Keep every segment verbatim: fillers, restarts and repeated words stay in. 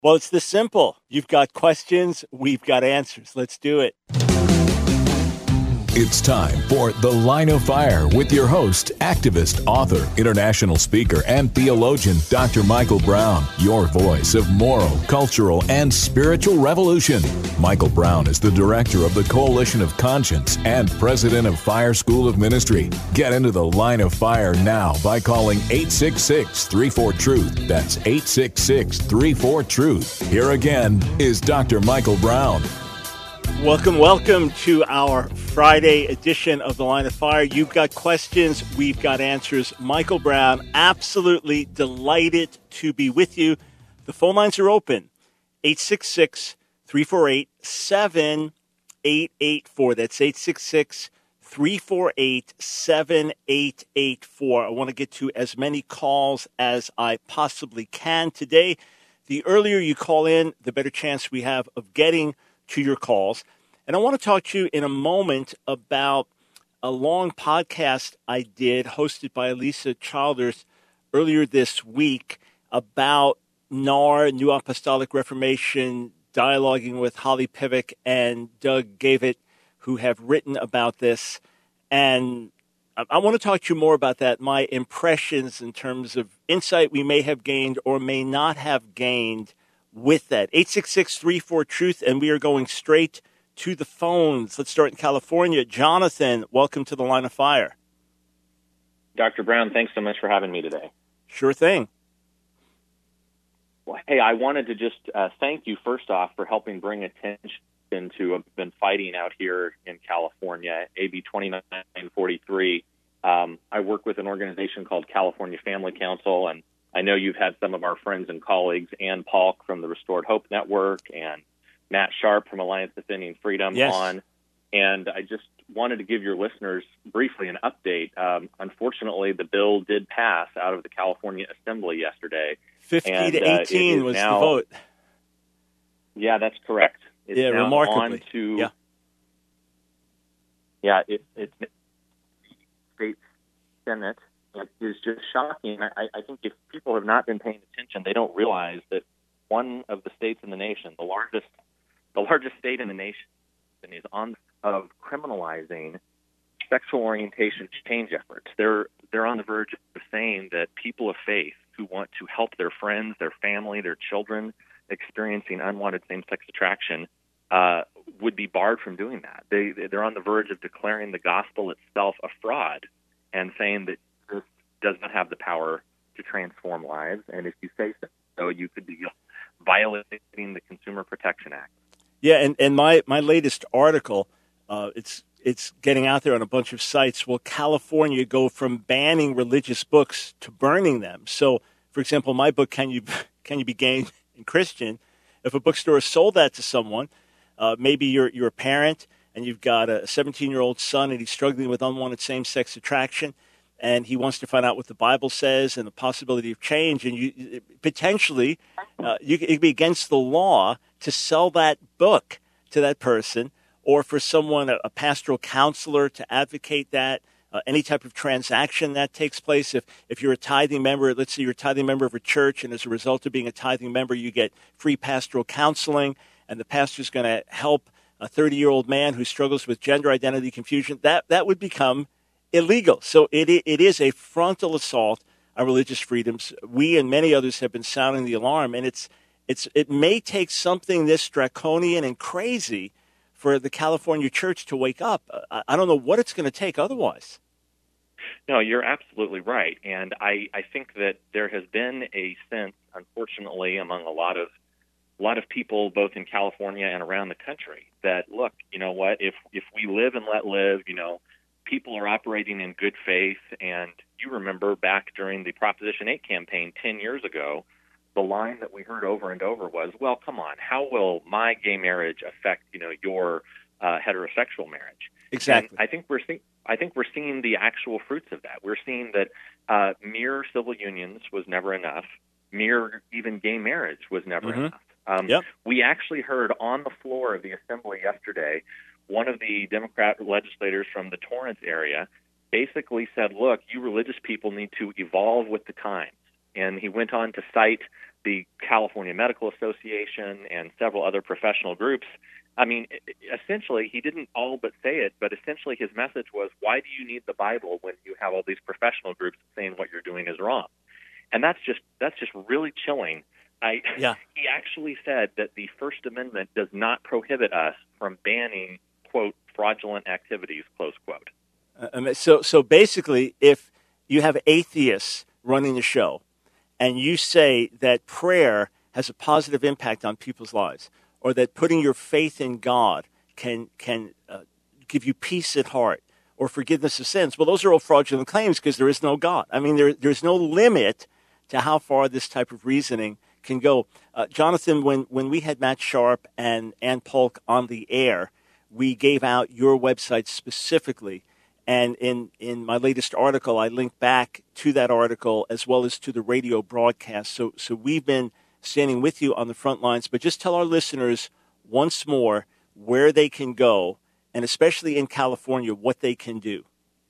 Well, it's this simple. You've got questions, we've got answers. Let's do it. It's time for The Line of Fire with your host, activist, author, international speaker, and theologian, Doctor Michael Brown, your voice of moral, cultural, and spiritual revolution. Michael Brown is the director of the Coalition of Conscience and president of Fire School of Ministry. Get into The Line of Fire now by calling eight six six, three four, truth. That's eight six six, three four, truth. Here again is Doctor Michael Brown. Welcome, welcome to our Friday edition of The Line of Fire. You've got questions, we've got answers. Michael Brown, absolutely delighted to be with you. The phone lines are open, eight six six, three four eight, seven eight eight four. That's eight six six, three four eight, seven eight eight four. I want to get to as many calls as I possibly can today. The earlier you call in, the better chance we have of getting to your calls. And I want to talk to you in a moment about a long podcast I did hosted by Elisa Childers earlier this week about N A R, New Apostolic Reformation, dialoguing with Holly Pivec and Doug Gavitt, who have written about this. And I, I want to talk to you more about that, my impressions in terms of insight we may have gained or may not have gained with that. eight six six, three four, truth, and we are going straight to the phones. Let's start in California. Jonathan, welcome to The Line of Fire. Doctor Brown, thanks so much for having me today. Sure thing. Well, hey, I wanted to just uh, thank you, first off, for helping bring attention to have been fighting out here in California, A B twenty-nine forty-three. Um, I work with an organization called California Family Council, and I know you've had some of our friends and colleagues, Ann Paulk from the Restored Hope Network and Matt Sharp from Alliance Defending Freedom yes. on. And I just wanted to give your listeners briefly an update. Um, unfortunately, the bill did pass out of the California Assembly yesterday. fifty and, to eighteen uh, was now, the vote. Yeah, that's correct. It's yeah, now remarkably. On to, yeah, yeah it, it's the state Senate. It is just shocking. I, I think if people have not been paying attention, they don't realize that one of the states in the nation, the largest, the largest state in the nation, is on of criminalizing sexual orientation change efforts. They're they're on the verge of saying that people of faith who want to help their friends, their family, their children experiencing unwanted same-sex attraction uh, would be barred from doing that. They they're on the verge of declaring the gospel itself a fraud and saying that this does not have the power to transform lives, and if you say so, you could be violating the Consumer Protection Act. Yeah, and, and my, my latest article, uh, it's it's getting out there on a bunch of sites. Will California go from banning religious books to burning them? So, for example, my book, Can You Can You Be Gay and Christian? If a bookstore sold that to someone, uh, maybe you're you're a parent and you've got a seventeen-year-old son and he's struggling with unwanted same-sex attraction, and he wants to find out what the Bible says and the possibility of change, and you potentially uh, you it could be against the law to sell that book to that person, or for someone, a, a pastoral counselor, to advocate that, uh, any type of transaction that takes place. If if you're a tithing member, let's say you're a tithing member of a church, and as a result of being a tithing member, you get free pastoral counseling, and the pastor's going to help a thirty-year-old man who struggles with gender identity confusion, that, that would become illegal. So it it is a frontal assault on religious freedoms. We and many others have been sounding the alarm, and it's it's it may take something this draconian and crazy for the California church to wake up. I, I don't know what it's going to take otherwise. No, you're absolutely right, and I, I think that there has been a sense, unfortunately, among a lot of a lot of people, both in California and around the country, that look, you know what, if if we live and let live, you know. People are operating in good faith, and you remember back during the Proposition eight campaign ten years ago, the line that we heard over and over was, well, come on, how will my gay marriage affect, you know, your uh, heterosexual marriage? Exactly. And I think we're seeing I think we're seeing the actual fruits of that. We're seeing that uh, mere civil unions was never enough. Mere even gay marriage was never mm-hmm. enough. Um, yep. We actually heard on the floor of the Assembly yesterday, one of the Democrat legislators from the Torrance area basically said, look, you religious people need to evolve with the times. And he went on to cite the California Medical Association, and several other professional groups. I mean, essentially, he didn't all but say it, but essentially his message was, why do you need the Bible when you have all these professional groups saying what you're doing is wrong? And that's just that's just really chilling. I, yeah. He actually said that the First Amendment does not prohibit us from banning, quote, fraudulent activities, close quote. Uh, so, so basically, if you have atheists running the show and you say that prayer has a positive impact on people's lives, or that putting your faith in God can can uh, give you peace at heart or forgiveness of sins, well, those are all fraudulent claims because there is no God. I mean, there, there's no limit to how far this type of reasoning can go. Uh, Jonathan, when, when we had Matt Sharp and Ann Polk on the air, we gave out your website specifically. And in, in my latest article, I linked back to that article as well as to the radio broadcast. So, so we've been standing with you on the front lines. But just tell our listeners once more where they can go, and especially in California, what they can do.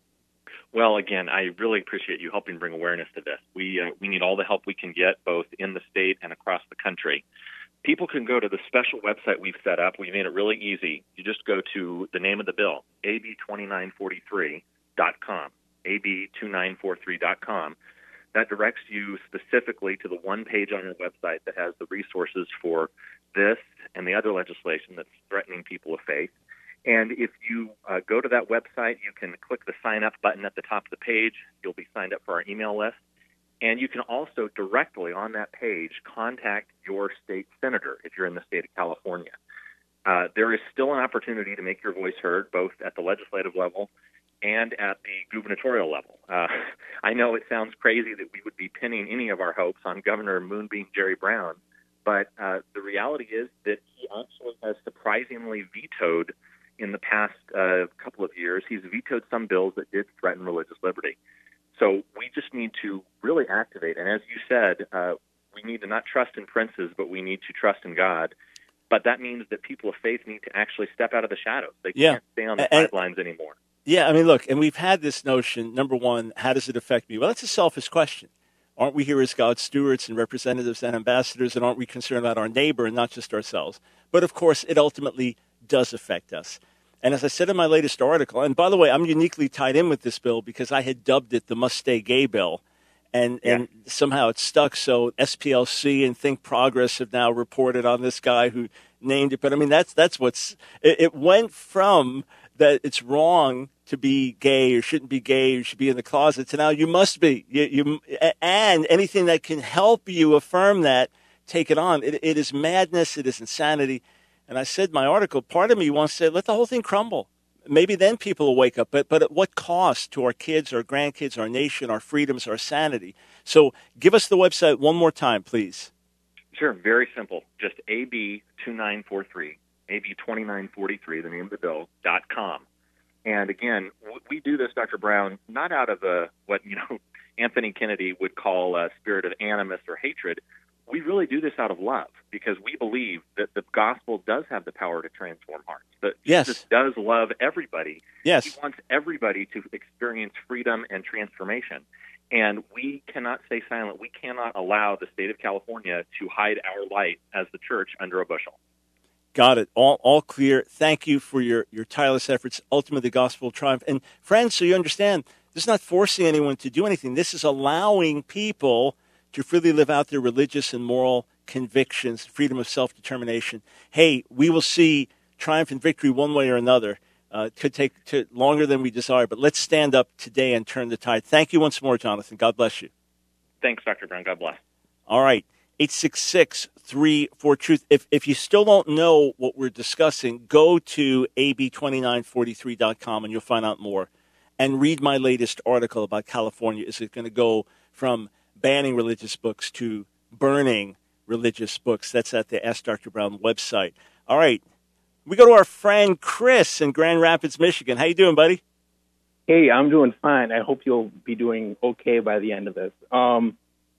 Well, again, I really appreciate you helping bring awareness to this. We uh, we need all the help we can get, both in the state and across the country. People can go to the special website we've set up. We made it really easy. You just go to the name of the bill, A B twenty-nine forty-three dot com, A B twenty-nine forty-three dot com. That directs you specifically to the one page on our website that has the resources for this and the other legislation that's threatening people of faith. And if you uh, go to that website, you can click the sign up button at the top of the page. You'll be signed up for our email list. And you can also directly on that page contact your state senator if you're in the state of California. Uh, there is still an opportunity to make your voice heard, both at the legislative level and at the gubernatorial level. Uh, I know it sounds crazy that we would be pinning any of our hopes on Governor Moonbeam Jerry Brown, but uh, the reality is that he actually has surprisingly vetoed in the past uh, couple of years. He's vetoed some bills that did threaten religious liberty. So we just need to really activate. And as you said, uh, we need to not trust in princes, but we need to trust in God. But that means that people of faith need to actually step out of the shadows. They yeah. can't stay on the and, sidelines anymore. Yeah, I mean, look, and we've had this notion, number one, how does it affect me? Well, that's a selfish question. Aren't we here as God's stewards and representatives and ambassadors, and aren't we concerned about our neighbor and not just ourselves? But, of course, it ultimately does affect us. And as I said in my latest article, and by the way, I'm uniquely tied in with this bill because I had dubbed it the Must Stay Gay Bill, and, yeah. and somehow it stuck. So S P L C and Think Progress have now reported on this guy who named it. But, I mean, that's that's what's it, – it went from that it's wrong to be gay or shouldn't be gay or should be in the closet to now you must be. You, you, and anything that can help you affirm that, take it on. It, it is madness. It is insanity. And I said in my article, part of me wants to say, let the whole thing crumble. Maybe then people will wake up. But but at what cost to our kids, our grandkids, our nation, our freedoms, our sanity? So give us the website one more time, please. Sure. Very simple. Just A B twenty-nine forty-three, A B twenty-nine forty-three, the name of the bill, dot com. And again, we do this, Doctor Brown, not out of a, what you know Anthony Kennedy would call a spirit of animus or hatred. We really do this out of love because we believe that the gospel does have the power to transform hearts. That yes. Jesus does love everybody. Yes. He wants everybody to experience freedom and transformation. And we cannot stay silent. We cannot allow the state of California to hide our light as the church under a bushel. Got it. All all clear. Thank you for your, your tireless efforts. Ultimately, the gospel will triumph. And friends, so you understand, this is not forcing anyone to do anything. This is allowing people to freely live out their religious and moral convictions, freedom of self-determination. Hey, we will see triumph and victory one way or another. Uh, it could take to longer than we desire, but let's stand up today and turn the tide. Thank you once more, Jonathan. God bless you. Thanks, Doctor Brown. God bless. All right. eight six six, three four, truth. If, if you still don't know what we're discussing, go to A B twenty-nine forty-three dot com and you'll find out more. And read my latest article about California. Is it going to go from banning religious books to burning religious books? That's at the Ask Doctor Brown website. All right. We go to our friend Chris in Grand Rapids, Michigan. How you doing, buddy? Hey, I'm doing fine. I hope you'll be doing okay by the end of this. Um,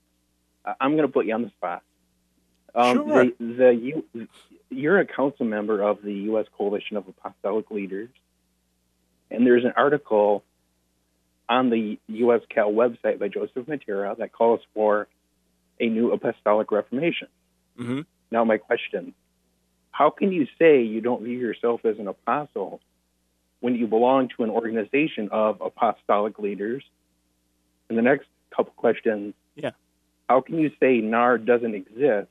I'm going to put you on the spot. Um, sure. The, the, you, you're a council member of the U S Coalition of Apostolic Leaders, and there's an article on the U S Cal website by Joseph Matera that calls for a new apostolic reformation. Mm-hmm. Now, my question, how can you say you don't view yourself as an apostle when you belong to an organization of apostolic leaders? And the next couple questions, yeah. How can you say N A R doesn't exist?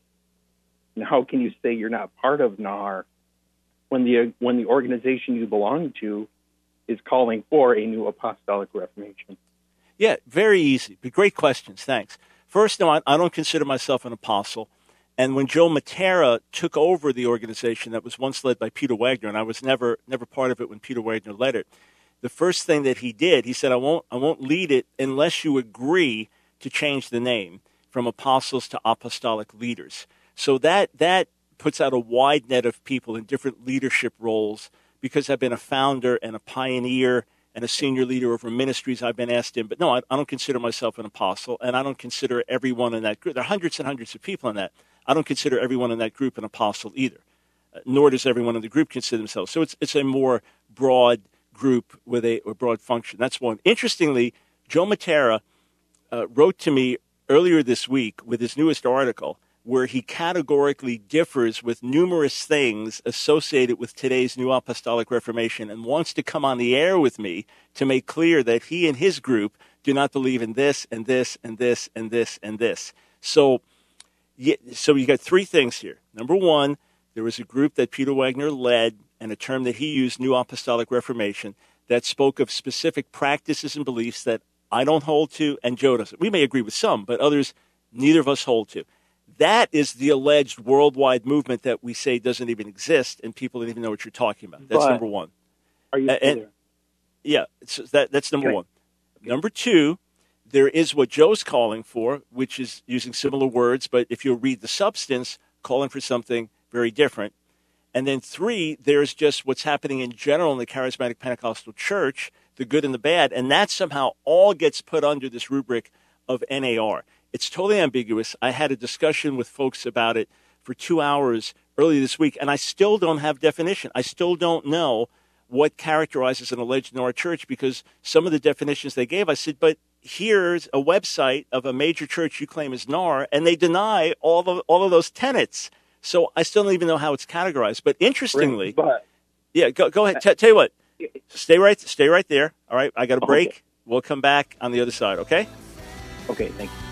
And how can you say you're not part of N A R when the when the organization you belong to is calling for a new apostolic reformation? Yeah, very easy. But great questions. Thanks. First, no, I, I don't consider myself an apostle. And when Joe Matera took over the organization that was once led by Peter Wagner, and I was never never part of it when Peter Wagner led it, the first thing that he did, he said, I won't I won't lead it unless you agree to change the name from apostles to apostolic leaders. So that that puts out a wide net of people in different leadership roles. Because I've been a founder and a pioneer and a senior leader over ministries, I've been asked in. But no, I, I don't consider myself an apostle, and I don't consider everyone in that group. There are hundreds and hundreds of people in that. I don't consider everyone in that group an apostle either, uh, nor does everyone in the group consider themselves. So it's it's a more broad group with a, a broad function. That's one. Interestingly, Joe Matera uh, wrote to me earlier this week with his newest article, where he categorically differs with numerous things associated with today's New Apostolic Reformation and wants to come on the air with me to make clear that he and his group do not believe in this and this and this and this and this. So, yeah, so you got three things here. Number one, there was a group that Peter Wagner led and a term that he used, New Apostolic Reformation, that spoke of specific practices and beliefs that I don't hold to and Joe doesn't. We may agree with some, but others neither of us hold to. That is the alleged worldwide movement that we say doesn't even exist, and people don't even know what you're talking about. That's but number one. Are you uh, still and, there? Yeah, so that, that's number okay. one. Okay. Number two, there is what Joe's calling for, which is using similar words, but if you read the substance, calling for something very different. And then three, there's just what's happening in general in the Charismatic Pentecostal Church, the good and the bad, and that somehow all gets put under this rubric of N A R. It's totally ambiguous. I had a discussion with folks about it for two hours earlier this week, and I still don't have definition. I still don't know what characterizes an alleged N A R church because some of the definitions they gave, I said, but here's a website of a major church you claim is N A R, and they deny all of, all of those tenets. So I still don't even know how it's categorized. But interestingly, but, yeah, go, go ahead. T- tell you what, stay right, stay right there. All right, I got a break. Okay. We'll come back on the other side, okay? Okay, thank you.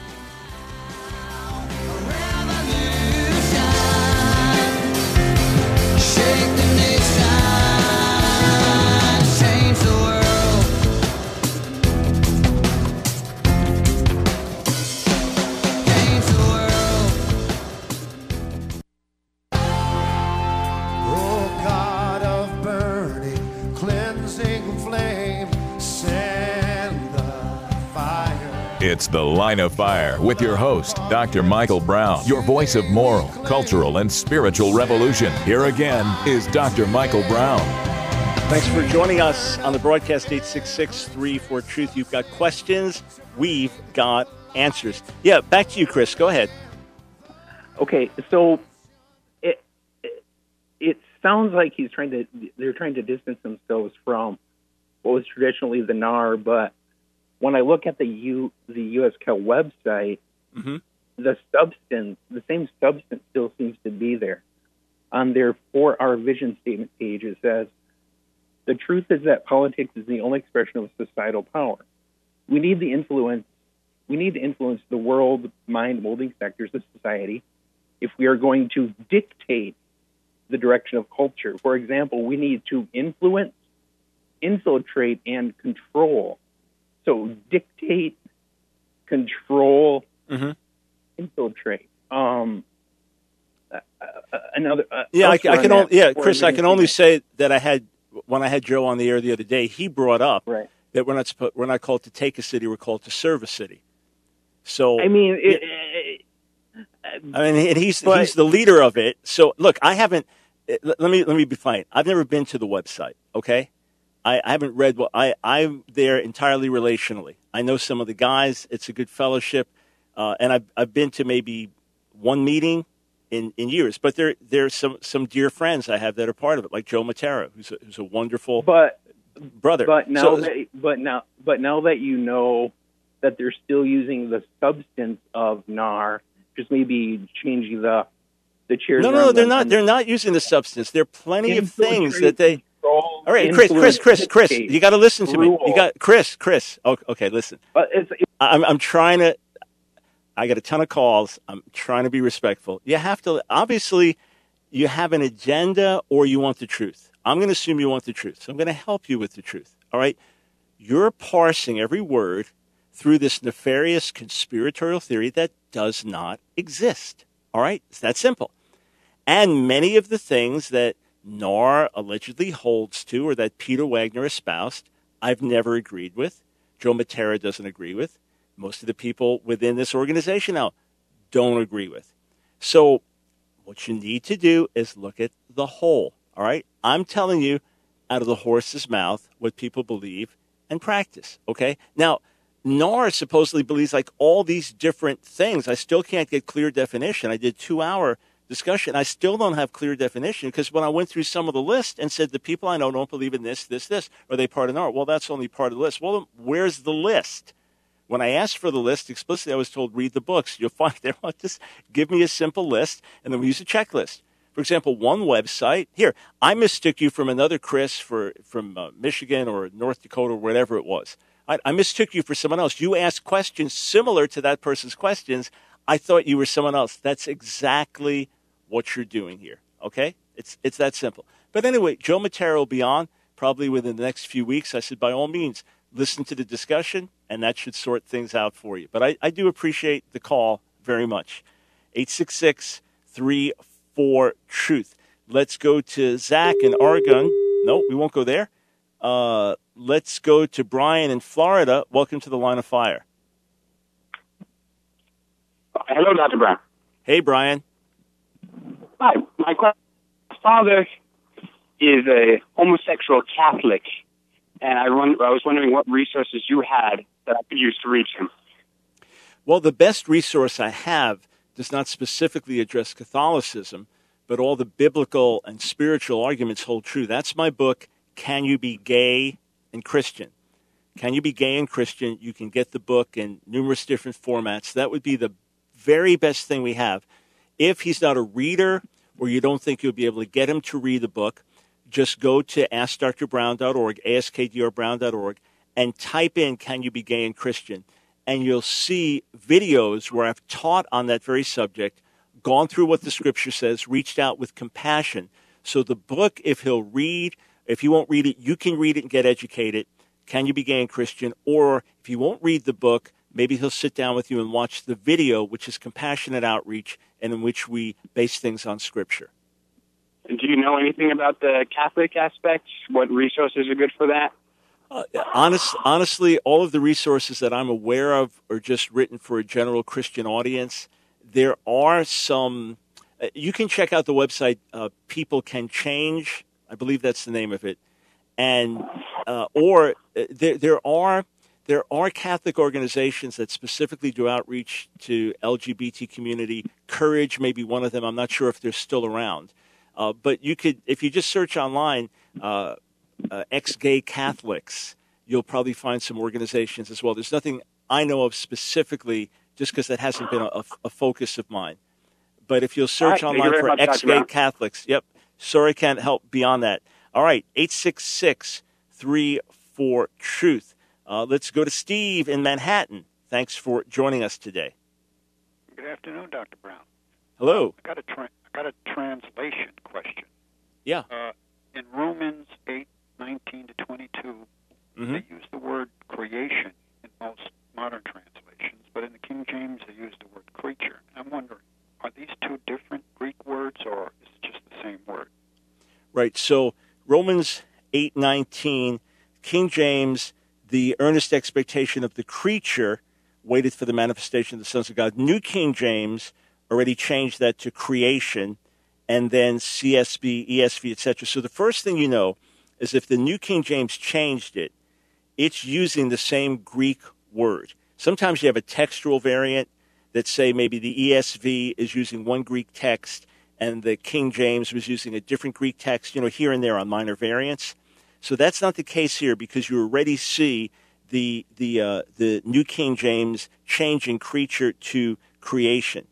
It's The Line of Fire with your host, Doctor Michael Brown, your voice of moral, cultural, and spiritual revolution. Here again is Doctor Michael Brown. Thanks for joining us on the broadcast, eight six six, three four, truth. You've got questions. We've got answers. Yeah, back to you, Chris. Go ahead. Okay, so it, it, it sounds like he's trying to, they're trying to distance themselves from what was traditionally the N A R, but when I look at the U, the U S C A L website, mm-hmm. the substance, the same substance still seems to be there. On their For Our Vision statement page, it says, the truth is that politics is the only expression of societal power. We need the influence, we need to influence the world mind-molding sectors of society if we are going to dictate the direction of culture. For example, we need to influence, infiltrate, and control. So dictate, control, mm-hmm. infiltrate. Um, uh, uh, another. Uh, yeah, I, I can only. Yeah, Chris, I can only that. say that I had when I had Joe on the air the other day. He brought up right. that we're not supposed, we're not called to take a city. We're called to serve a city. So I mean, it, it, I mean, and he's but, he's the leader of it. So look, I haven't. Let me let me be fine. I've never been to the website. Okay. I, I haven't read what I, I'm there entirely relationally. I know some of the guys. It's a good fellowship. Uh, and I've, I've been to maybe one meeting in, in years. But there there's some, some dear friends I have that are part of it, like Joe Matera, who's a, who's a wonderful but, brother. But now, so, that, but, now, but now that you know that they're still using the substance of N A R just maybe changing the the chairs. No, no, they're not. They're not using the substance. There are plenty of things that they. All right, Chris, Chris, Chris, Chris. You got to listen to me. You got Chris, Chris. Okay, okay listen. Uh, it's, it's, I'm, I'm trying to. I got a ton of calls. I'm trying to be respectful. You have to. Obviously, you have an agenda, or you want the truth. I'm going to assume you want the truth, so I'm going to help you with the truth. All right. You're parsing every word through this nefarious conspiratorial theory that does not exist. All right? It's that simple. And many of the things that N A R allegedly holds to or that Peter Wagner espoused, I've never agreed with. Joe Matera doesn't agree with. Most of the people within this organization now don't agree with. So what you need to do is look at the whole. All right? I'm telling you out of the horse's mouth what people believe and practice. Okay? Now, N A R supposedly believes like all these different things. I still can't get clear definition. I did two-hour discussion. I still don't have clear definition because when I went through some of the list and said the people I know don't believe in this, this, this, are they part of N A R? Well, that's only part of the list. Well, where's the list? When I asked for the list explicitly, I was told read the books. You'll find there. Just give me a simple list, and then we use a checklist. For example, one website here. I mistook you from another Chris for from uh, Michigan or North Dakota or whatever it was. I, I mistook you for someone else. You asked questions similar to that person's questions. I thought you were someone else. That's exactly what you're doing here, okay? It's it's that simple. But anyway, Joe Matera will be on probably within the next few weeks. I said, by all means, listen to the discussion, and that should sort things out for you. But I, I do appreciate the call very much. eight six six, three four, truth. Let's go to Zach in Oregon. No, we won't go there. Uh, let's go to Brian in Florida. Welcome to the Line of Fire. Hello, Doctor Brown. Hey, Brian. Hi. My father is a homosexual Catholic, and I, run, I was wondering what resources you had that I could use to reach him. Well, the best resource I have does not specifically address Catholicism, but all the biblical and spiritual arguments hold true. That's my book, Can You Be Gay and Christian? Can You Be Gay and Christian? You can get the book in numerous different formats. That would be the very best thing we have. If he's not a reader or you don't think you'll be able to get him to read the book, just go to ask dr brown dot org, ask d r brown dot org, and type in Can You Be Gay and Christian? And you'll see videos where I've taught on that very subject, gone through what the Scripture says, reached out with compassion. So the book, if he'll read, if he won't read it, you can read it and get educated. Can You Be Gay and Christian? Or if you won't read the book, maybe he'll sit down with you and watch the video, which is Compassionate Outreach, and in which we base things on Scripture. Do you know anything about the Catholic aspect? What resources are good for that? Uh, honest, honestly, all of the resources that I'm aware of are just written for a general Christian audience. There are some, uh, you can check out the website, uh, People Can Change. I believe that's the name of it. And, uh, or uh, there, there are, there are Catholic organizations that specifically do outreach to L G B T community. Courage may be one of them. I'm not sure if they're still around. Uh, but you could, if you just search online, uh, uh, ex-gay Catholics, you'll probably find some organizations as well. There's nothing I know of specifically, just because that hasn't been a, a focus of mine. But if you'll search right, online for ex-gay Catholics, yep, sorry, can't help beyond that. All right, eight six six, three four, truth. Uh, let's go to Steve in Manhattan. Thanks for joining us today. Good afternoon, Doctor Brown. Hello. I got a tra- I got a translation question. Yeah. Uh, in Romans eight nineteen to twenty-two, mm-hmm. they use the word creation in most modern translations, but in the King James they use the word creature. I'm wondering, are these two different Greek words, or is it just the same word? Right. So Romans eight nineteen, King James, the earnest expectation of the creature waited for the manifestation of the sons of God. New King James already changed that to creation, and then C S B, E S V, et cetera. So the first thing you know is if the New King James changed it, it's using the same Greek word. Sometimes you have a textual variant that say maybe the E S V is using one Greek text and the King James was using a different Greek text, you know, here and there on minor variants. So that's not the case here because you already see the the uh, the New King James changing creature to creation.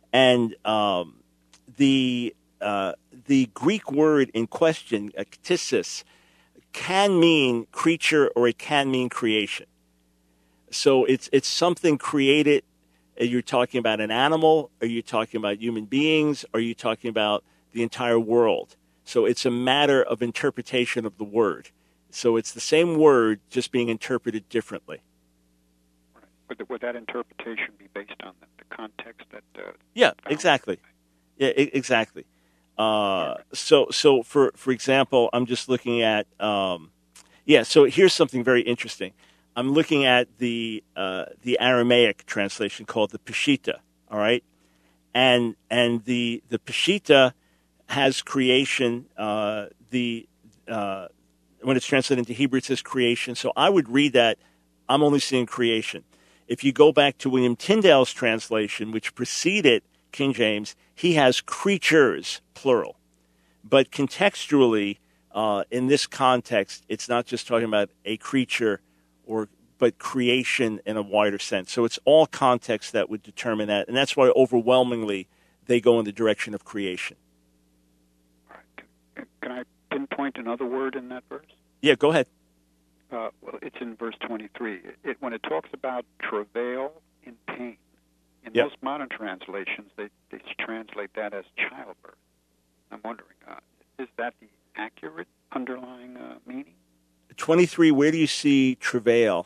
And um, the uh, the Greek word in question, uh, ktisis, can mean creature or it can mean creation. So it's it's something created. Are you talking about an animal? Are you talking about human beings? Are you talking about the entire world? So it's a matter of interpretation of the word. So it's the same word, just being interpreted differently. Right. Would, would that interpretation be based on the, the context that? Uh, yeah, found? exactly. Yeah, I- exactly. Uh, so, so for for example, I'm just looking at. Um, yeah. So here's something very interesting. I'm looking at the uh, the Aramaic translation called the Peshitta. All right, and and the the Peshitta has creation. Uh, the uh, when it's translated into Hebrew, it says creation. So I would read that. I'm only seeing creation. If you go back to William Tyndale's translation, which preceded King James, he has creatures, plural. But contextually, uh, in this context, it's not just talking about a creature, or but creation in a wider sense. So it's all context that would determine that, and that's why overwhelmingly they go in the direction of creation. All right. Can I pinpoint another word in that verse? Yeah, go ahead. Uh, well, it's in verse twenty-three. It, it, when it talks about travail in pain, in yep. most modern translations, they, they translate that as childbirth. I'm wondering, uh, is that the accurate underlying uh, meaning? twenty-three, where do you see travail?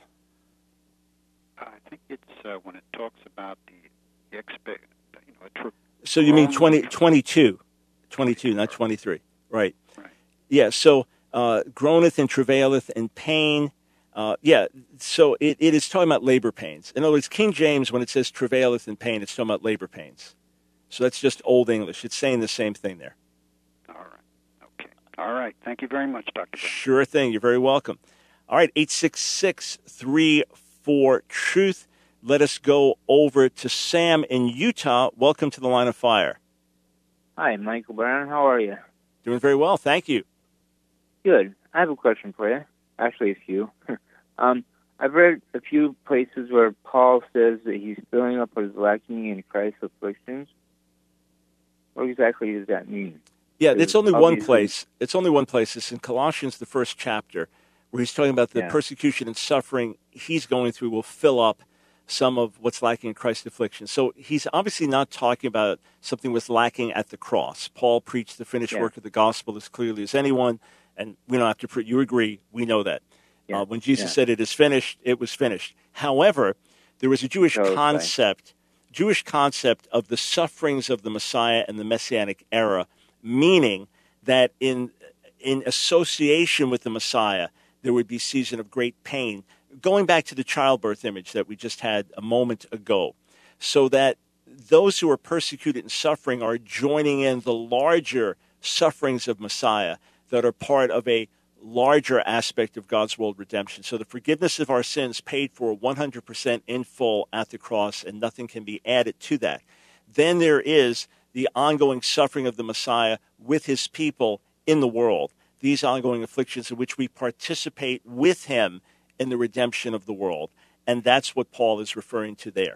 Uh, I think it's uh, when it talks about the, the expect, you know, tra- So you mean twenty, twenty-two, twenty-two, not twenty-three, right? Right. Yeah, so uh, groaneth and travaileth in pain. Uh, yeah, so it, it is talking about labor pains. In other words, King James, when it says travaileth in pain, it's talking about labor pains. So that's just Old English. It's saying the same thing there. All right. Okay. All right. Thank you very much, Doctor Brown. Sure thing. You're very welcome. All right, eight six six, three four, truth. Let us go over to Sam in Utah. Welcome to the Line of Fire. Hi, Michael Brown. How are you? Doing very well. Thank you. Good. I have a question for you. Actually, a few. um, I've read a few places where Paul says that he's filling up what is lacking in Christ's afflictions. What exactly does that mean? Yeah, it's only one obviously- place. It's only one place. It's in Colossians, the first chapter, where he's talking about the Yeah. persecution and suffering he's going through will fill up some of what's lacking in Christ's affliction. So he's obviously not talking about something was lacking at the cross. Paul preached the finished Yeah. work of the gospel as clearly as anyone, and we don't have to pre- you agree, we know that. Yeah. Uh, when Jesus Yeah. said it is finished, it was finished. However, there was a Jewish Okay. concept, Jewish concept of the sufferings of the Messiah and the Messianic era, meaning that in in association with the Messiah, there would be a season of great pain. Going back to the childbirth image that we just had a moment ago, so that those who are persecuted and suffering are joining in the larger sufferings of Messiah that are part of a larger aspect of God's world redemption. So the forgiveness of our sins paid for one hundred percent in full at the cross, and nothing can be added to that. Then there is the ongoing suffering of the Messiah with his people in the world, these ongoing afflictions in which we participate with him in the redemption of the world. And that's what Paul is referring to there.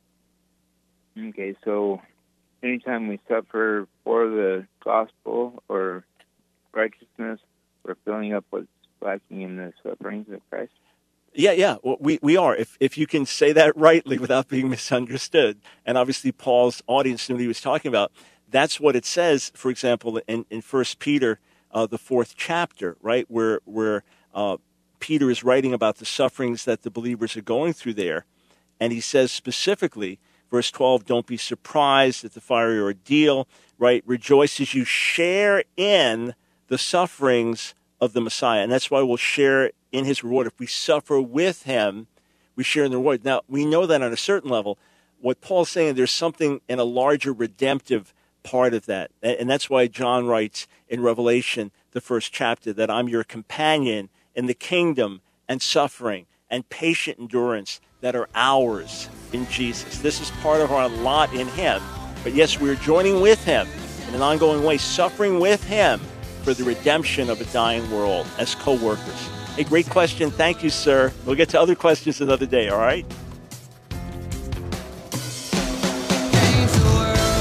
Okay, so anytime we suffer for the gospel or righteousness, we're filling up what's lacking in the sufferings of Christ? Yeah, yeah, well, we, we are. If if you can say that rightly without being misunderstood, and obviously Paul's audience knew what he was talking about, that's what it says, for example, in, in First Peter, uh, the fourth chapter, right, where, where uh, Peter is writing about the sufferings that the believers are going through there, and he says specifically, verse twelve, don't be surprised at the fiery ordeal, right, rejoice as you share in the sufferings of the Messiah, and that's why we'll share in his reward. If we suffer with him, we share in the reward. Now, we know that on a certain level, what Paul's saying, there's something in a larger redemptive part of that. And that's why John writes in Revelation, the first chapter, that I'm your companion in the kingdom and suffering and patient endurance that are ours in Jesus. This is part of our lot in him. But yes, we're joining with him in an ongoing way, suffering with him for the redemption of a dying world as co-workers. A great question. Thank you, sir. We'll get to other questions another day, all right? Change the world.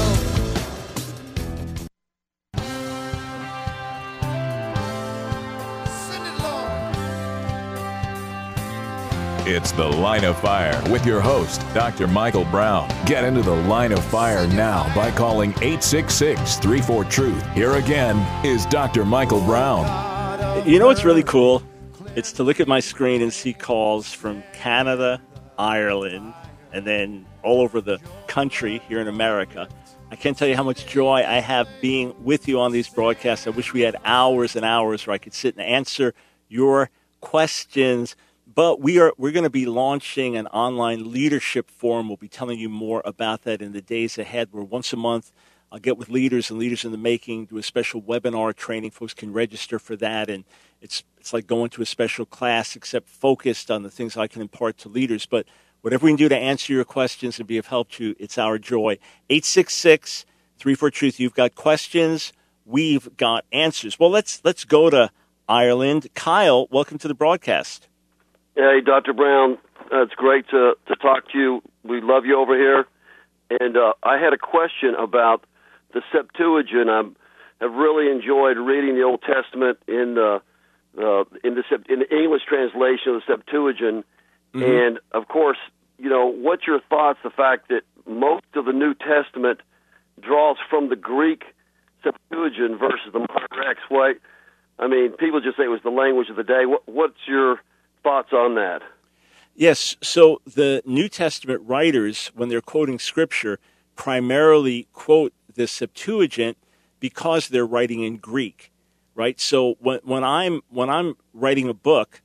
It's The Line of Fire with your host, Doctor Michael Brown. Get into the Line of Fire now by calling eight six six, three four, truth. Here again is Doctor Michael Brown. You know what's really cool? It's to look at my screen and see calls from Canada, Ireland, and then all over the country here in America. I can't tell you how much joy I have being with you on these broadcasts. I wish we had hours and hours where I could sit and answer your questions. But we are we're going to be launching an online leadership forum. We'll be telling you more about that in the days ahead. Where once a month I'll get with leaders and leaders in the making, do a special webinar training. Folks can register for that, and it's it's like going to a special class, except focused on the things I can impart to leaders. But whatever we can do to answer your questions and be of help to you, it's our joy. eight six six, three four, truth. You've got questions. We've got answers. Well, let's let's go to Ireland. Kyle, welcome to the broadcast. Hey, Doctor Brown. Uh, it's great to, to talk to you. We love you over here. And uh, I had a question about the Septuagint. I have really enjoyed reading the Old Testament in the, uh, in the, in the English translation of the Septuagint. Mm-hmm. And, of course, you know, what's your thoughts, the fact that most of the New Testament draws from the Greek Septuagint versus the modern X? Why? I mean, people just say it was the language of the day. What, what's your thoughts on that? Yes, so the New Testament writers, when they're quoting Scripture, primarily quote the Septuagint because they're writing in Greek, right? So when, when I'm when I'm writing a book,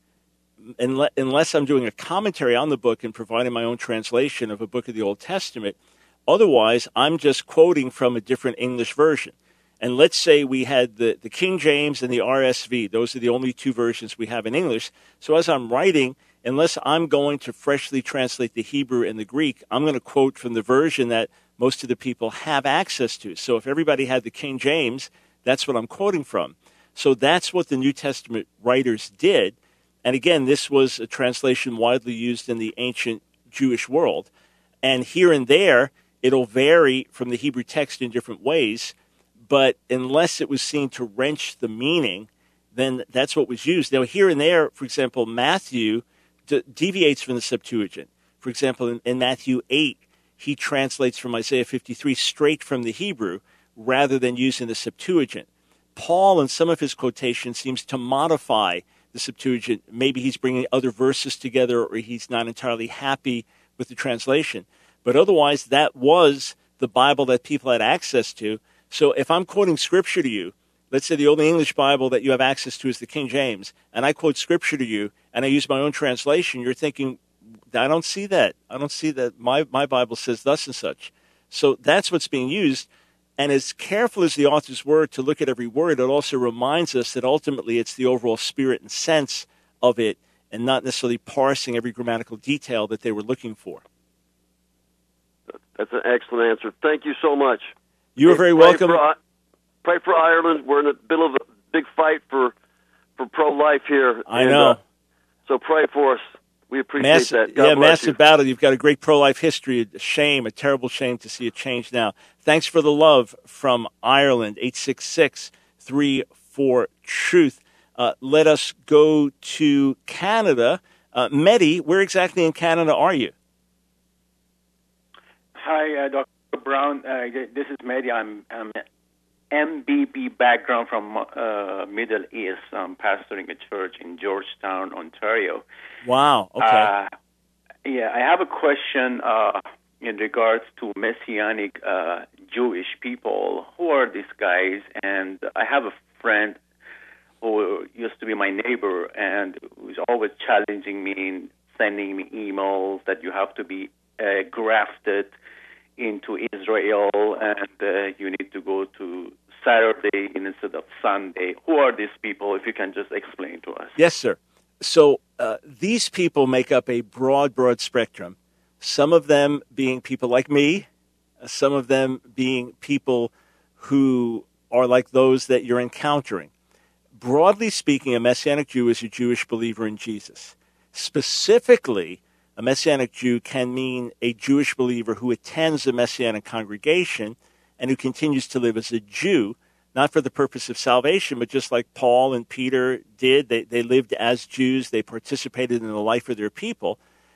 unless I'm doing a commentary on the book and providing my own translation of a book of the Old Testament, otherwise I'm just quoting from a different English version. And let's say we had the, the King James and the R S V. Those are the only two versions we have in English. So as I'm writing, unless I'm going to freshly translate the Hebrew and the Greek, I'm going to quote from the version that most of the people have access to. So if everybody had the King James, that's what I'm quoting from. So that's what the New Testament writers did. And again, this was a translation widely used in the ancient Jewish world. And here and there, it'll vary from the Hebrew text in different ways. But unless it was seen to wrench the meaning, then that's what was used. Now, here and there, for example, Matthew de- deviates from the Septuagint. For example, in, in Matthew eight, he translates from Isaiah fifty-three straight from the Hebrew rather than using the Septuagint. Paul, in some of his quotations, seems to modify the Septuagint. Maybe he's bringing other verses together, or he's not entirely happy with the translation. But otherwise, that was the Bible that people had access to. So if I'm quoting Scripture to you, let's say the only English Bible that you have access to is the King James, and I quote Scripture to you, and I use my own translation, you're thinking, I don't see that. I don't see that. My, my Bible says thus and such. So that's what's being used. And as careful as the authors were to look at every word, it also reminds us that ultimately it's the overall spirit and sense of it, and not necessarily parsing every grammatical detail that they were looking for. That's an excellent answer. Thank you so much. You are very welcome. Pray for, pray for Ireland. We're in the middle of a big fight for, for pro-life here. I and, know. Uh, so pray for us. We appreciate Mass- that. God yeah, bless massive you. battle. You've got a great pro-life history. A shame, a terrible shame to see it change now. Thanks for the love from Ireland, eight six six, three four, truth. Uh, let us go to Canada. Uh, Mehdi, where exactly in Canada are you? Hi, uh, Doctor Brown. Uh, this is Mehdi. I'm, I'm M B B background from uh, Middle East. I'm pastoring a church in Georgetown, Ontario. Wow. Okay. Uh, yeah, I have a question uh, in regards to Messianic uh, Jewish people. Who are these guys? And I have a friend who used to be my neighbor and who's always challenging me in sending me emails that you have to be uh, grafted into Israel and uh, you need to go to Saturday instead of Sunday. Who are these people, if you can just explain to us? Yes, sir. So uh, these people make up a broad, broad spectrum, some of them being people like me, uh, some of them being people who are like those that you're encountering. Broadly speaking, a Messianic Jew is a Jewish believer in Jesus. Specifically, a Messianic Jew can mean a Jewish believer who attends a Messianic congregation and who continues to live as a Jew, not for the purpose of salvation, but just like Paul and Peter did. They, they lived as Jews. They participated in the life of their people.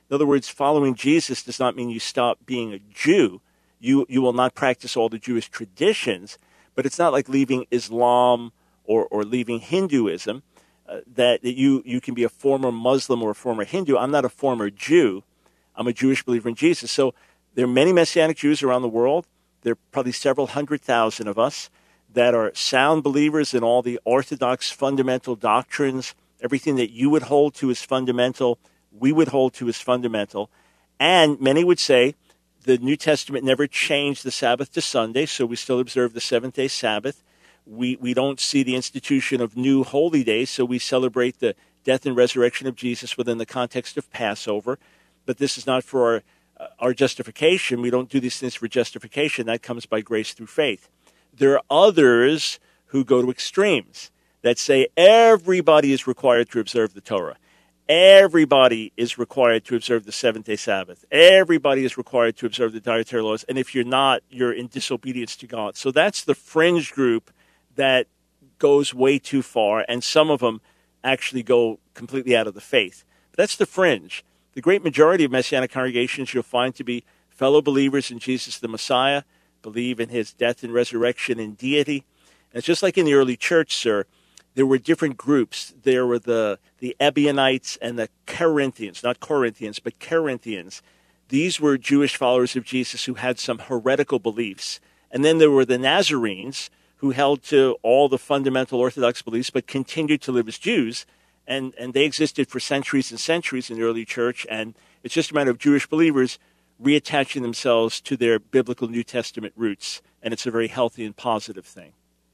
In other words, following Jesus does not mean you stop being a Jew. You you will not practice all the Jewish traditions, but it's not like leaving Islam or, or leaving Hinduism, uh, that, that you, you can be a former Muslim or a former Hindu. I'm not a former Jew. I'm a Jewish believer in Jesus. So there are many Messianic Jews around the world. There are probably several hundred thousand of us that are sound believers in all the orthodox fundamental doctrines. Everything that you would hold to as fundamental, we would hold to as fundamental. And many would say the New Testament never changed the Sabbath to Sunday, so we still observe the seventh-day Sabbath. We we don't see the institution of new holy days, so we celebrate the death and resurrection of Jesus within the context of Passover. But this is not for our, uh, our justification. We don't do these things for justification. That comes by grace through faith. There are others who go to extremes that say everybody is required to observe the Torah. Everybody is required to observe the seventh-day Sabbath. Everybody is required to observe the dietary laws. And if you're not, you're in disobedience to God. So that's the fringe group that goes way too far, and some of them actually go completely out of the faith. But that's the fringe. The great majority of Messianic congregations you'll find to be fellow believers in Jesus the Messiah, believe in his death and resurrection and deity. And it's just like in the early church, sir, there were different groups. There were the, the Ebionites and the Corinthians, not Corinthians, but Corinthians. These were Jewish followers of Jesus who had some heretical beliefs. And then there were the Nazarenes, who held to all the fundamental Orthodox beliefs but continued to live as Jews. And, and they existed for centuries and centuries in the early church. And it's just a matter of Jewish believers reattaching themselves to their biblical New Testament roots. And it's a very healthy and positive thing.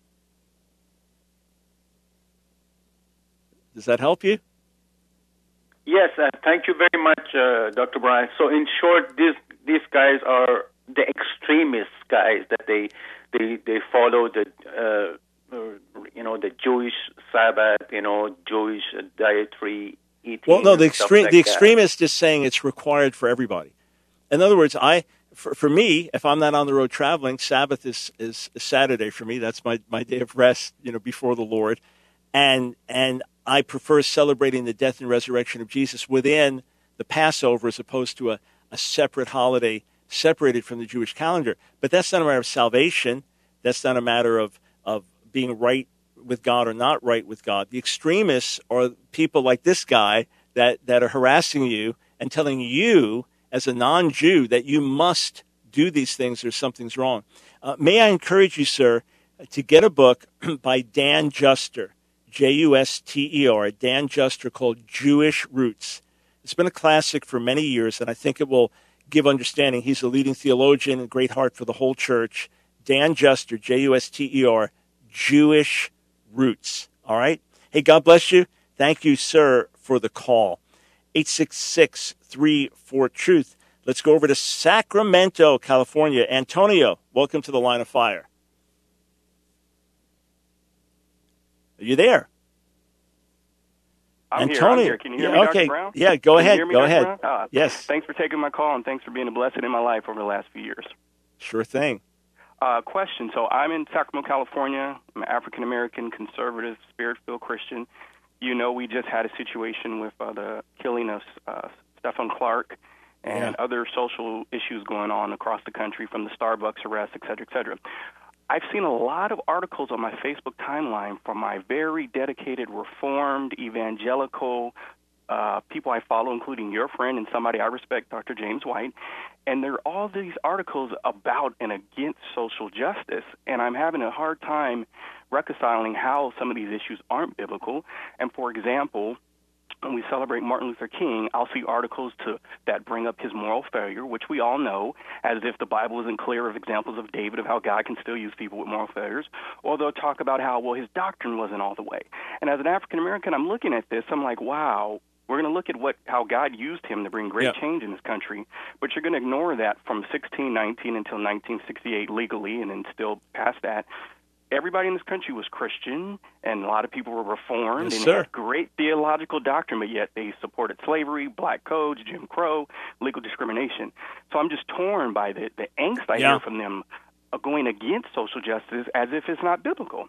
Does that help you? Yes, uh, thank you very much, uh, Doctor Brian. So in short, these these guys are the extremist guys that they they they follow the uh, you know the Jewish Sabbath, you know Jewish dietary eating. Well, no, the extreme like the that. extremist is saying it's required for everybody. In other words, I for, for me, if I'm not on the road traveling, Sabbath is, is is Saturday for me. That's my my day of rest, you know, before the Lord, and and. I prefer celebrating the death and resurrection of Jesus within the Passover as opposed to a, a separate holiday separated from the Jewish calendar. But that's not a matter of salvation. That's not a matter of, of being right with God or not right with God. The extremists are people like this guy that, that are harassing you and telling you as a non-Jew that you must do these things or something's wrong. Uh, may I encourage you, sir, to get a book by Dan Juster. J U S T E R, Dan Juster, called Jewish Roots. It's been a classic for many years, and I think it will give understanding. He's a leading theologian and great heart for the whole church. Dan Juster, J U S T E R, Jewish Roots. All right? Hey, God bless you. Thank you, sir, for the call. eight six six, three four, truth. Let's go over to Sacramento, California. Antonio, welcome to the Line of Fire. Are you there? I'm Antonio. here. I'm here. Can you hear me, yeah, Doctor okay. Brown? Yeah, go Can ahead. You hear me, go Doctor ahead. Brown? Uh, yes. Thanks for taking my call, and thanks for being a blessing in my life over the last few years. Sure thing. Uh, question. So I'm in Sacramento, California. I'm an African-American, conservative, spirit-filled Christian. You know, we just had a situation with uh, the killing of uh, Stephen Clark and yeah. other social issues going on across the country, from the Starbucks arrest, et cetera, et cetera. I've seen a lot of articles on my Facebook timeline from my very dedicated, reformed, evangelical uh, people I follow, including your friend and somebody I respect, Doctor James White. And there are all these articles about and against social justice. And I'm having a hard time reconciling how some of these issues aren't biblical. And, for example, when we celebrate Martin Luther King, I'll see articles to that bring up his moral failure, which we all know, as if the Bible isn't clear of examples of David, of how God can still use people with moral failures. Or they'll talk about how, well, his doctrine wasn't all the way. And as an African-American, I'm looking at this, I'm like, wow, we're going to look at what how God used him to bring great yeah. change in this country, but you're going to ignore that from sixteen nineteen until nineteen sixty-eight legally, and then still past that. Everybody in this country was Christian, and a lot of people were Reformed, yes, and sir. had great theological doctrine, but yet they supported slavery, black codes, Jim Crow, legal discrimination. So I'm just torn by the, the angst I yeah. hear from them of going against social justice as if it's not biblical.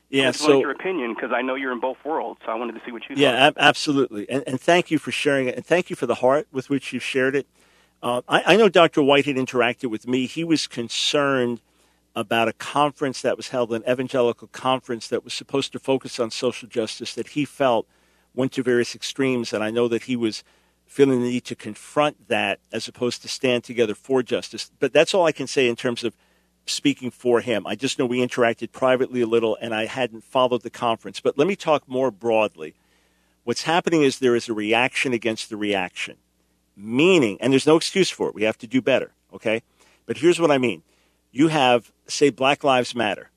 Yeah, I just so wanted your opinion because I know you're in both worlds, so I wanted to see what you yeah, thought. ab- absolutely. And, and thank you for sharing it, and thank you for the heart with which you shared it. Uh, I, I know Doctor White had interacted with me. He was concerned about a conference that was held, an evangelical conference that was supposed to focus on social justice that he felt went to various extremes, and I know that he was feeling the need to confront that as opposed to stand together for justice. But that's all I can say in terms of speaking for him. I just know we interacted privately a little, and I hadn't followed the conference. But let me talk more broadly. What's happening is there is a reaction against the reaction, meaning, and there's no excuse for it. We have to do better, okay? But here's what I mean. You have, say, Black Lives Matter.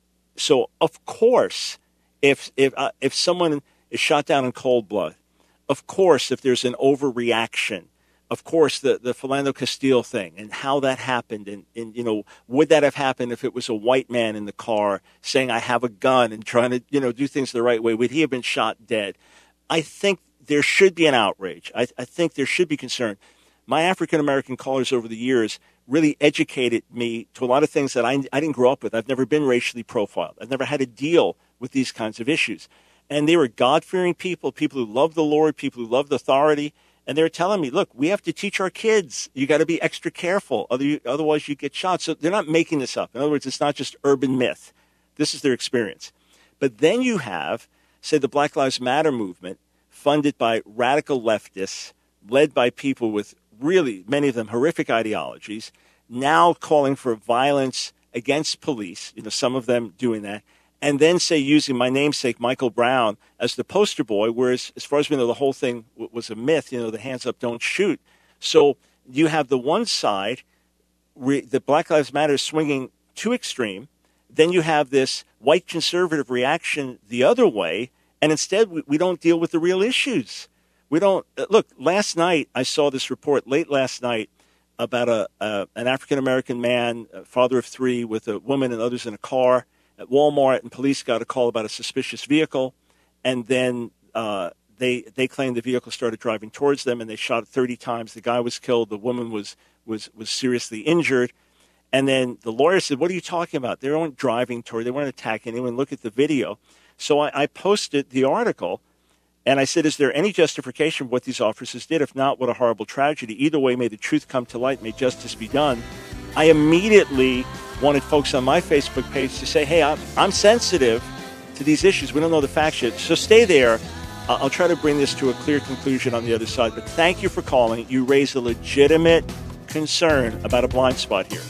So, of course, if if uh, if someone is shot down in cold blood, of course, if there's an overreaction, of course, the, the Philando Castile thing and how that happened, and, and, you know, would that have happened if it was a white man in the car saying, I have a gun and trying to, you know, do things the right way? Would he have been shot dead? I think there should be an outrage. I, I think there should be concern. My African-American callers over the years really educated me to a lot of things that I, I didn't grow up with. I've never been racially profiled. I've never had to deal with these kinds of issues. And they were God-fearing people, people who loved the Lord, people who loved authority. And they were telling me, look, we have to teach our kids. You got to be extra careful. Otherwise, you get shot. So they're not making this up. In other words, it's not just urban myth. This is their experience. But then you have, say, the Black Lives Matter movement, funded by radical leftists, led by people with really, many of them, horrific ideologies, now calling for violence against police, you know, some of them doing that, and then, say, using my namesake, Michael Brown, as the poster boy, whereas, as far as we know, the whole thing w- was a myth, you know, the hands up, don't shoot. So you have the one side, re- the Black Lives Matter swinging too extreme. Then you have this white conservative reaction the other way, and instead we, we don't deal with the real issues. We don't – look, last night I saw this report, late last night, about a, a an African-American man, a father of three, with a woman and others in a car at Walmart, and police got a call about a suspicious vehicle, and then uh, they they claimed the vehicle started driving towards them, and they shot it thirty times. The guy was killed. The woman was was was seriously injured. And then the lawyer said, what are you talking about? They weren't driving toward, they weren't attacking anyone. Look at the video. So I, I posted the article, and I said, is there any justification for what these officers did? If not, what a horrible tragedy. Either way, may the truth come to light, may justice be done. I immediately wanted folks on my Facebook page to say, hey, I'm, I'm sensitive to these issues. We don't know the facts yet. So stay there. Uh, I'll try to bring this to a clear conclusion on the other side. But thank you for calling. You raise a legitimate concern about a blind spot here.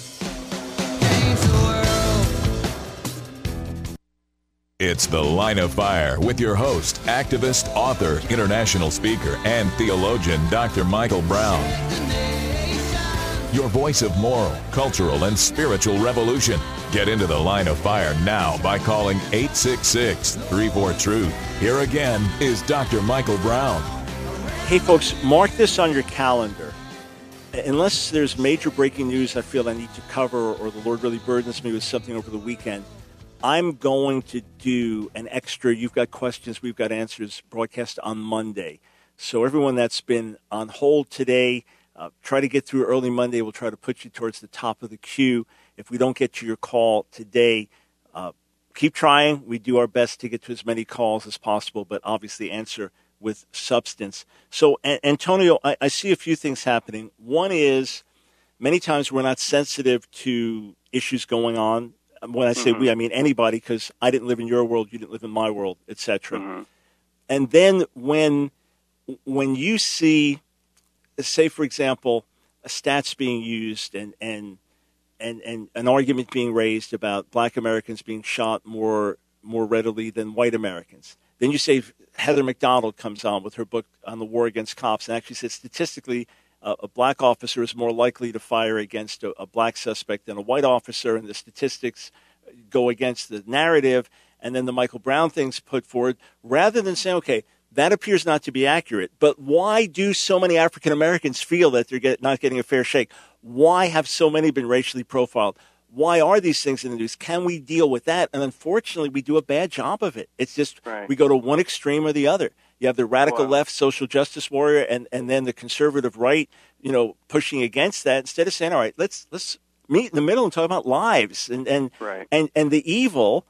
It's The Line of Fire with your host, activist, author, international speaker, and theologian, Doctor Michael Brown. Your voice of moral, cultural, and spiritual revolution. Get into The Line of Fire now by calling eight six six, three four, truth. Here again is Doctor Michael Brown. Hey, folks, mark this on your calendar. Unless there's major breaking news I feel I need to cover, or the Lord really burdens me with something over the weekend, I'm going to do an extra You've Got Questions, We've Got Answers broadcast on Monday. So everyone that's been on hold today, uh, try to get through early Monday. We'll try to put you towards the top of the queue. If we don't get to your call today, uh, keep trying. We do our best to get to as many calls as possible, but obviously answer with substance. So, a- Antonio, I-, I see a few things happening. One is many times we're not sensitive to issues going on. When I say mm-hmm. we, I mean anybody, because I didn't live in your world, you didn't live in my world, et cetera. Mm-hmm. And then when when you see, say, for example, stats being used and, and and and an argument being raised about black Americans being shot more more readily than white Americans, then you say Heather McDonald comes on with her book on the war against cops and actually says statistically, Uh, a black officer is more likely to fire against a, a black suspect than a white officer, and the statistics go against the narrative. And then the Michael Brown thing's put forward, rather than saying, okay, that appears not to be accurate, but why do so many African Americans feel that they're get, not getting a fair shake? Why have so many been racially profiled? Why are these things in the news? Can we deal with that? And unfortunately, we do a bad job of it. It's just right. We go to one extreme or the other. You have the radical wow. left social justice warrior, and, and then the conservative right, you know, pushing against that instead of saying, all right, let's let's meet in the middle and talk about lives and and right. and, and the evil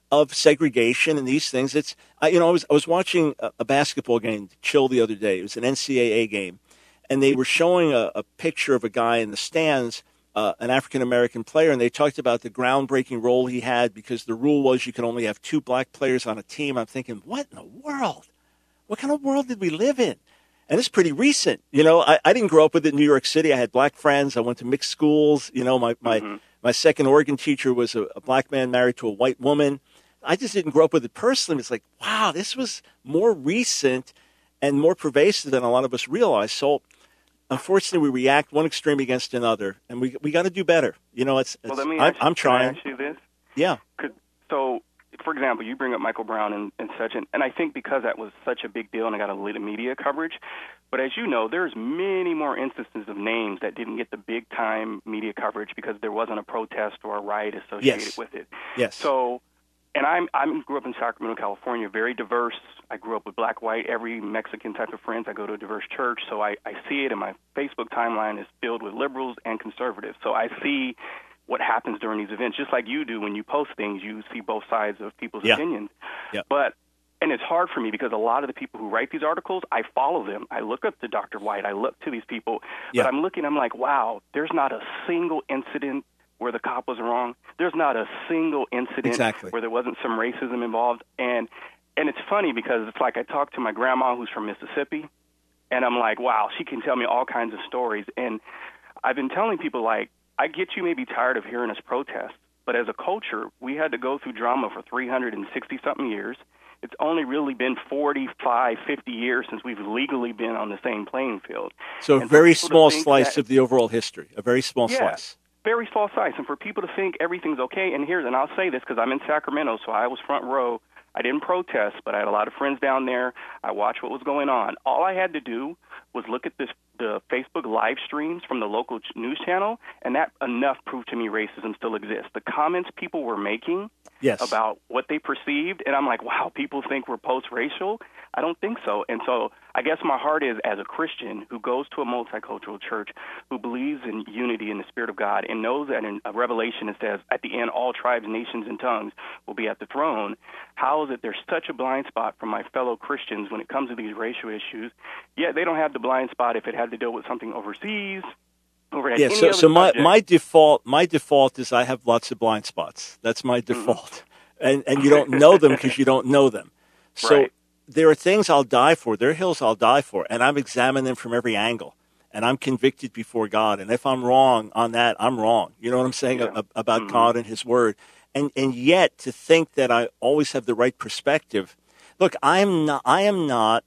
of segregation and these things. It's, I, you know, I was, I was watching a, a basketball game, Chill, the other day. It was an N C double A game, and they were showing a, a picture of a guy in the stands, uh, an African-American player, and they talked about the groundbreaking role he had because the rule was you could only have two black players on a team. I'm thinking, what in the world? What kind of world did we live in? And it's pretty recent. You know, I, I didn't grow up with it in New York City. I had black friends. I went to mixed schools. You know, my, my, mm-hmm. my second organ teacher was a, a black man married to a white woman. I just didn't grow up with it personally. It's like, wow, this was more recent and more pervasive than a lot of us realize. So, unfortunately, we react one extreme against another, and we we got to do better. You know, it's, it's well, let me I'm, ask, I'm trying. Can I ask you this? Yeah. Could, so, for example, you bring up Michael Brown and, and such, and, and I think because that was such a big deal and I got a lot of media coverage, but as you know, there's many more instances of names that didn't get the big-time media coverage because there wasn't a protest or a riot associated yes. with it. Yes. So, and I'm I grew up in Sacramento, California, very diverse. I grew up with black, white, every Mexican type of friends. I go to a diverse church, so I, I see it, and my Facebook timeline is filled with liberals and conservatives. So I see what happens during these events, just like you do when you post things. You see both sides of people's yeah. opinions. Yeah. But and it's hard for me because a lot of the people who write these articles, I follow them. I look up to Doctor White. I look to these people. Yeah. But I'm looking, I'm like, wow, there's not a single incident where the cop was wrong. There's not a single incident exactly. where there wasn't some racism involved. And and it's funny because it's like I talk to my grandma who's from Mississippi, and I'm like, wow, she can tell me all kinds of stories. And I've been telling people, like, I get you may be tired of hearing us protest, but as a culture, we had to go through drama for three hundred sixty-something years. It's only really been forty-five, fifty years since we've legally been on the same playing field. So a and very small slice that, of the overall history, a very small yeah, slice. Very small slice. And for people to think everything's okay, and here's, and I'll say this because I'm in Sacramento, so I was front row. I didn't protest, but I had a lot of friends down there. I watched what was going on. All I had to do was look at this, the Facebook live streams from the local news channel, and that enough proved to me racism still exists. The comments people were making yes. about what they perceived, and I'm like, wow, people think we're post-racial? I don't think so. And so I guess my heart is, as a Christian who goes to a multicultural church, who believes in unity in the Spirit of God, and knows that in a Revelation it says, at the end, all tribes, nations, and tongues will be at the throne. How is it there's such a blind spot from my fellow Christians when it comes to these racial issues? Yet they don't have the blind spot if it had to deal with something overseas. Over yeah, any so, other so my, subject. my default my default is I have lots of blind spots. That's my default. Mm-hmm. And and you don't know them because you don't know them. So right. there are things I'll die for. There are hills I'll die for. And I'm examining them from every angle. And I'm convicted before God. And if I'm wrong on that, I'm wrong. You know what I'm saying yeah. about mm-hmm. God and His Word. And and yet to think that I always have the right perspective. Look, I am not I am not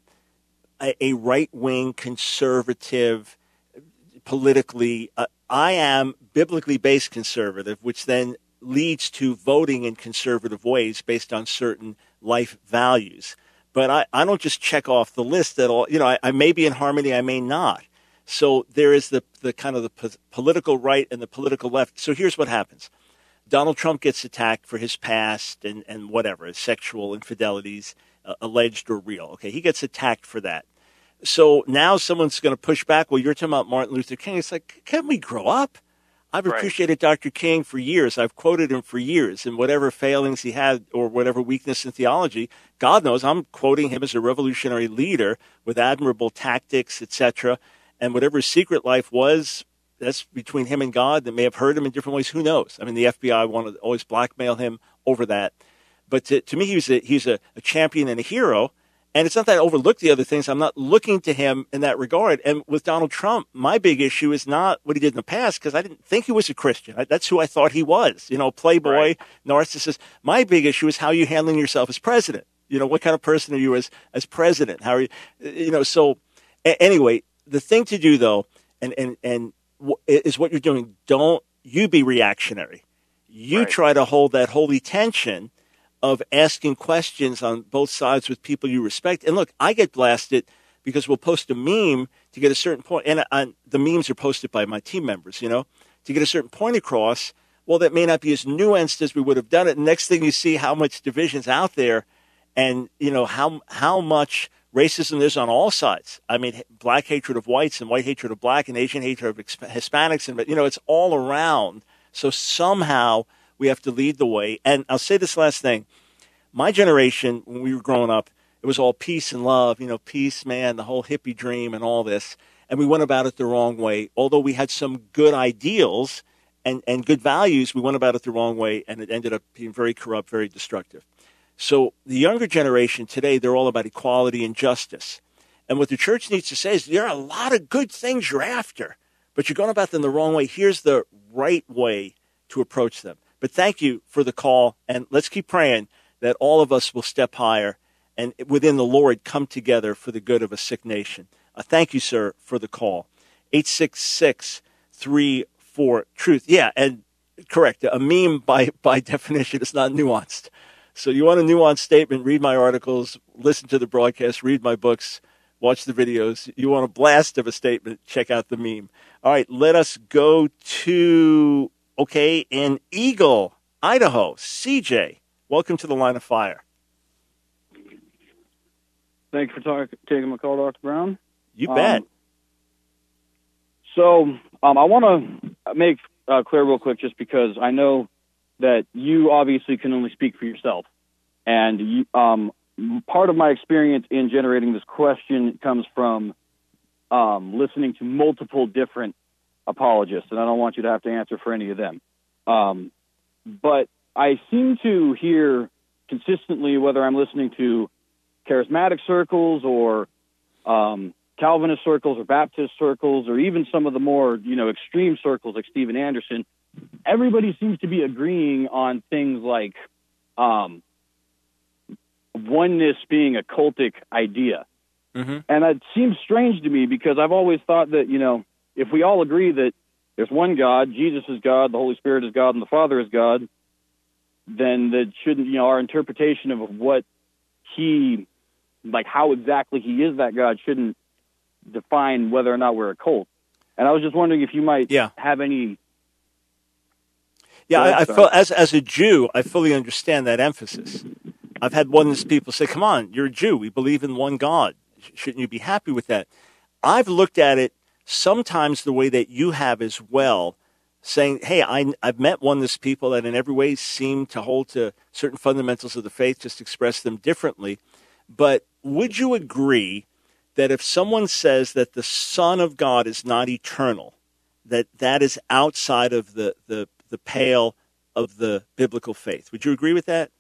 a, a right-wing conservative politically. Uh, I am biblically based conservative, which then leads to voting in conservative ways based on certain life values. But I, I don't just check off the list at all. You know, I, I may be in harmony, I may not. So there is the, the kind of the po- political right and the political left. So here's what happens. Donald Trump gets attacked for his past and, and whatever, his sexual infidelities, uh, alleged or real. Okay, he gets attacked for that. So now someone's going to push back. Well, you're talking about Martin Luther King. It's like, can't we grow up? I've right. appreciated Doctor King for years. I've quoted him for years. And whatever failings he had or whatever weakness in theology, God knows I'm quoting him as a revolutionary leader with admirable tactics, et cetera. And whatever his secret life was, that's between him and God. That may have hurt him in different ways. Who knows? I mean, the F B I wanted to always blackmail him over that. But to, to me, he was a, he's a, a champion and a hero. And it's not that I overlook the other things. I'm not looking to him in that regard. And with Donald Trump, my big issue is not what he did in the past, because I didn't think he was a Christian. I, that's who I thought he was. You know, playboy, right. narcissist. My big issue is how you're handling yourself as president. You know, what kind of person are you as, as president? How are you, you know, so a- anyway, the thing to do, though, and, and, and w- is what you're doing. Don't you be reactionary. You right. try to hold that holy tension of asking questions on both sides with people you respect. And look, I get blasted because we'll post a meme to get a certain point, and uh, the memes are posted by my team members, you know, to get a certain point across. Well, that may not be as nuanced as we would have done it. And next thing you see how much division's out there and, you know, how how much racism there's on all sides. I mean, black hatred of whites and white hatred of black and Asian hatred of Hispanics. And, you know, it's all around. So somehow we have to lead the way. And I'll say this last thing. My generation, when we were growing up, it was all peace and love, you know, peace, man, the whole hippie dream and all this. And we went about it the wrong way. Although we had some good ideals and, and good values, we went about it the wrong way, and it ended up being very corrupt, very destructive. So the younger generation today, they're all about equality and justice. And what the church needs to say is there are a lot of good things you're after, but you're going about them the wrong way. Here's the right way to approach them. But thank you for the call, and let's keep praying that all of us will step higher and within the Lord come together for the good of a sick nation. Uh, thank you, sir, for the call. eight six six, three four, truth. Yeah, and correct. A meme by, by definition is not nuanced. So you want a nuanced statement, read my articles, listen to the broadcast, read my books, watch the videos. You want a blast of a statement, check out the meme. All right, let us go to, okay, in Eagle, Idaho. C J, welcome to the Line of Fire. Thank you for talk, taking my call, Doctor Brown. You bet. Um, so um, I want to make uh, clear real quick, just because I know that you obviously can only speak for yourself. And you, um, part of my experience in generating this question comes from um, listening to multiple different apologists, and I don't want you to have to answer for any of them. Um, but I seem to hear consistently, whether I'm listening to charismatic circles or um, Calvinist circles or Baptist circles, or even some of the more, you know, extreme circles like Steven Anderson, everybody seems to be agreeing on things like um, oneness being a cultic idea. Mm-hmm. And it seems strange to me, because I've always thought that, you know, if we all agree that there's one God, Jesus is God, the Holy Spirit is God, and the Father is God, then that shouldn't, you know, our interpretation of what he, like how exactly he is that God, shouldn't define whether or not we're a cult. And I was just wondering if you might yeah. have any. Yeah, I, I feel, as as a Jew, I fully understand that emphasis. I've had oneness people say, "Come on, you're a Jew. We believe in one God. Shouldn't you be happy with that?" I've looked at it sometimes the way that you have as well, saying, "Hey, I, I've met oneness people that in every way seem to hold to certain fundamentals of the faith, just express them differently." But would you agree that if someone says that the Son of God is not eternal, that that is outside of the, the, the pale of the biblical faith? Would you agree with that?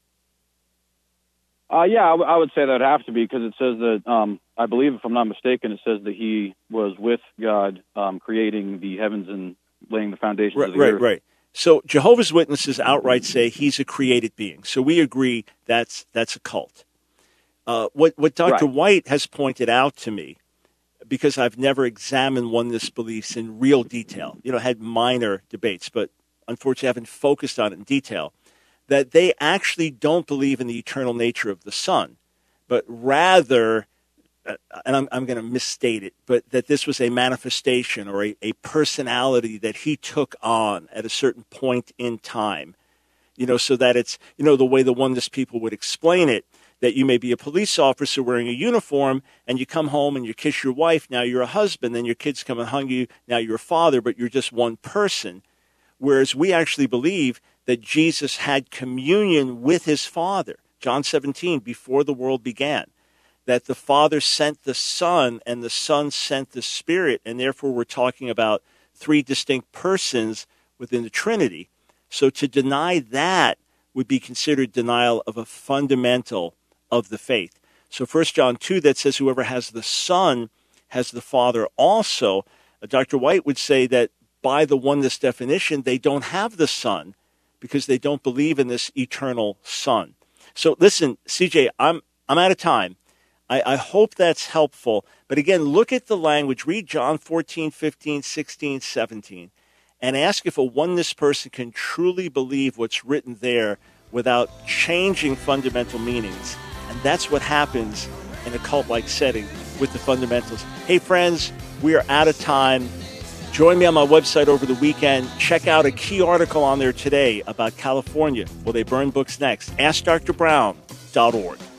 Uh, yeah, I, w- I would say that would have to be, because it says that, um, I believe, if I'm not mistaken, it says that he was with God um, creating the heavens and laying the foundations right, of the right, earth. Right, right. So Jehovah's Witnesses outright say he's a created being. So we agree that's that's a cult. Uh, what what Doctor Right. White has pointed out to me, because I've never examined oneness beliefs in real detail, you know, had minor debates, but unfortunately haven't focused on it in detail, that they actually don't believe in the eternal nature of the Son, but rather, uh, and I'm, I'm going to misstate it, but that this was a manifestation or a, a personality that he took on at a certain point in time, you know, so that it's, you know, the way the oneness people would explain it, that you may be a police officer wearing a uniform and you come home and you kiss your wife, now you're a husband, then your kids come and hug you, now you're a father, but you're just one person. Whereas we actually believe that Jesus had communion with his Father, John seventeen, before the world began, that the Father sent the Son and the Son sent the Spirit, and therefore we're talking about three distinct persons within the Trinity. So to deny that would be considered denial of a fundamental of the faith. So First John two, that says whoever has the Son has the Father also. Uh, Doctor White would say that by the oneness definition, they don't have the Son because they don't believe in this eternal Son. So listen, C J, I'm I'm out of time. I, I hope that's helpful. But again, look at the language. Read John fourteen, fifteen, sixteen, seventeen, and ask if a oneness person can truly believe what's written there without changing fundamental meanings. And that's what happens in a cult-like setting with the fundamentals. Hey, friends, we are out of time. Join me on my website over the weekend. Check out a key article on there today about California. Will they burn books next? ask dr brown dot org.